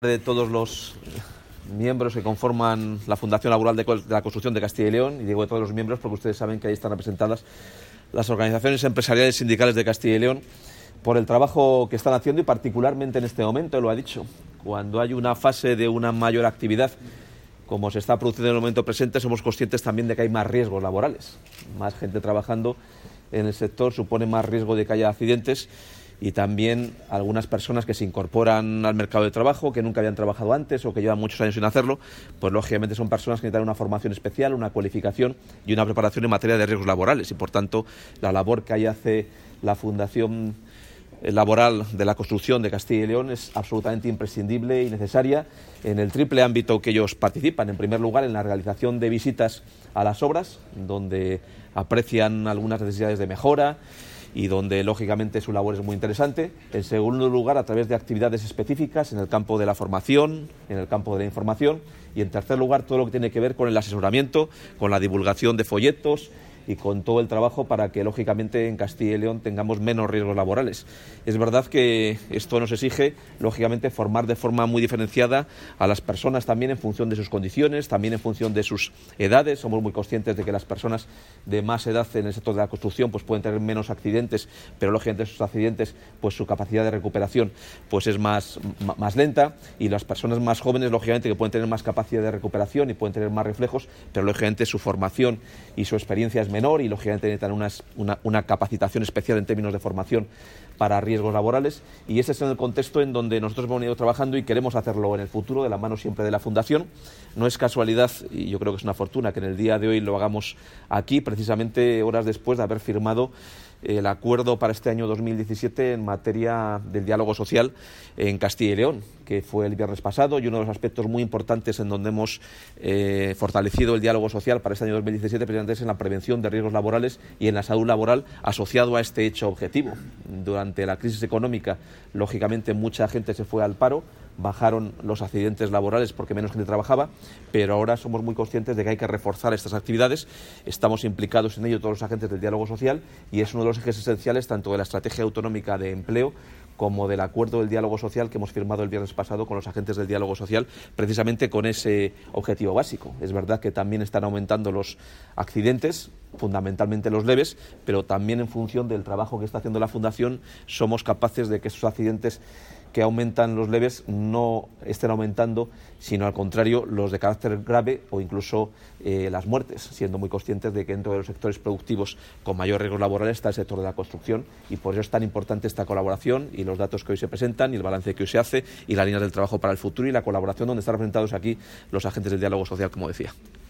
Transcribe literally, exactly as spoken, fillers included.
De todos los miembros que conforman la Fundación Laboral de la Construcción de Castilla y León, y digo de todos los miembros porque ustedes saben que ahí están representadas las organizaciones empresariales y sindicales de Castilla y León, por el trabajo que están haciendo y particularmente en este momento, lo ha dicho, cuando hay una fase de una mayor actividad como se está produciendo en el momento presente, somos conscientes también de que hay más riesgos laborales, más gente trabajando en el sector supone más riesgo de que haya accidentes. Y también algunas personas que se incorporan al mercado de trabajo, que nunca habían trabajado antes o que llevan muchos años sin hacerlo, pues lógicamente son personas que necesitan una formación especial, una cualificación y una preparación en materia de riesgos laborales. Y por tanto, la labor que ahí hace la Fundación Laboral de la Construcción de Castilla y León es absolutamente imprescindible y necesaria en el triple ámbito que ellos participan. En primer lugar, en la realización de visitas a las obras, donde aprecian algunas necesidades de mejora y donde, lógicamente, su labor es muy interesante. En segundo lugar, a través de actividades específicas en el campo de la formación, en el campo de la información. Y, en tercer lugar, todo lo que tiene que ver con el asesoramiento, con la divulgación de folletos y con todo el trabajo para que, lógicamente, en Castilla y León tengamos menos riesgos laborales. Es verdad que esto nos exige, lógicamente, formar de forma muy diferenciada a las personas también en función de sus condiciones, también en función de sus edades. Somos muy conscientes de que las personas de más edad en el sector de la construcción pues pueden tener menos accidentes, pero, lógicamente, esos accidentes, pues su capacidad de recuperación pues es más, más lenta, y las personas más jóvenes, lógicamente, que pueden tener más capacidad de recuperación y pueden tener más reflejos, pero, lógicamente, su formación y su experiencia es menor y, lógicamente, necesitan unas, una, una capacitación especial en términos de formación para riesgos laborales, y ese es el contexto en donde nosotros hemos venido trabajando y queremos hacerlo en el futuro, de la mano siempre de la Fundación. No es casualidad, y yo creo que es una fortuna, que en el día de hoy lo hagamos aquí, precisamente horas después de haber firmado el acuerdo para este año dos mil diecisiete en materia del diálogo social en Castilla y León, que fue el viernes pasado, y uno de los aspectos muy importantes en donde hemos eh, fortalecido el diálogo social para este año dos mil diecisiete precisamente es en la prevención de riesgos laborales y en la salud laboral asociado a este hecho objetivo. Durante la crisis económica, lógicamente, mucha gente se fue al paro, bajaron los accidentes laborales porque menos gente trabajaba, pero ahora somos muy conscientes de que hay que reforzar estas actividades. Estamos implicados en ello todos los agentes del diálogo social y es uno de los ejes esenciales tanto de la estrategia autonómica de empleo como del acuerdo del diálogo social que hemos firmado el viernes pasado con los agentes del diálogo social, precisamente con ese objetivo básico. Es verdad que también están aumentando los accidentes, fundamentalmente los leves, pero también en función del trabajo que está haciendo la Fundación somos capaces de que esos accidentes que aumentan los leves no estén aumentando, sino al contrario, los de carácter grave o incluso eh, las muertes, siendo muy conscientes de que dentro de los sectores productivos con mayor riesgo laboral está el sector de la construcción, y por eso es tan importante esta colaboración y los datos que hoy se presentan y el balance que hoy se hace y las líneas del trabajo para el futuro y la colaboración donde están representados aquí los agentes del diálogo social, como decía.